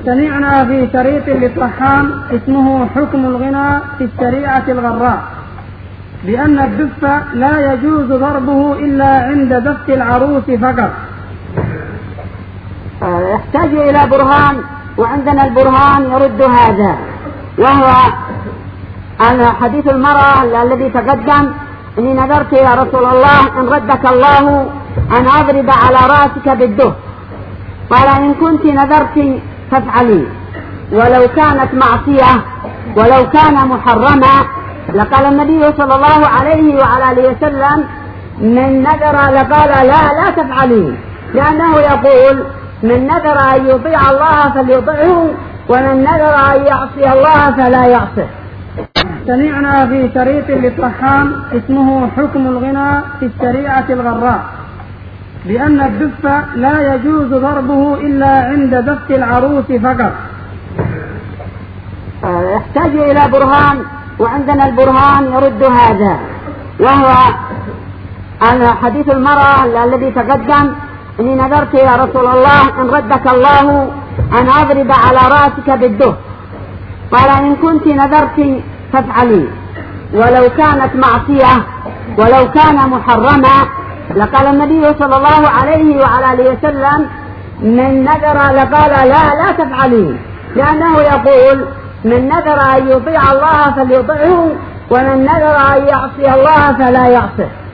سمعنا في شريط للطحان اسمه حكم الغنى في الشريعة الغراء بأن الدف لا يجوز ضربه إلا عند دف العروس فقط. يحتاج إلى برهان، وعندنا البرهان يرد هذا، وهو حديث المرأة الذي تقدم: إني نذرت يا رسول الله إن ردك الله أن أضرب على رأسك بالدف، قال: إن كنت نذرت فافعلي، ولو كانت معصية ولو كان محرما. لقال النبي صلى الله عليه وعلى آله وسلم: من نذر، لقال: لا تفعلي، لأنه يقول: من نذر أن يطيع الله فليطعه، ومن نذر أن يعصي الله فلا يعصه. سمعنا في شريط للطحان اسمه حكم الغنى في الشريعة الغراء بأن الدف لا يجوز ضربه إلا عند دف العروس فقط. يحتاج إلى برهان، وعندنا البرهان يرد هذا، وهو حديث المرأة الذي تقدم: إني نذرت يا رسول الله إن ردك الله أن أضرب على رأسك بالدف، قال: إن كنت نذرت فافعلي، ولو كانت معصية ولو كان محرما. لقال النبي صلى الله عليه وعلى آله وسلم: من نذر، لقال: لا تفعلي، لأنه يقول: من نذر أن يطيع الله فليطعه، ومن نذر أن يعصي الله فلا يعصه.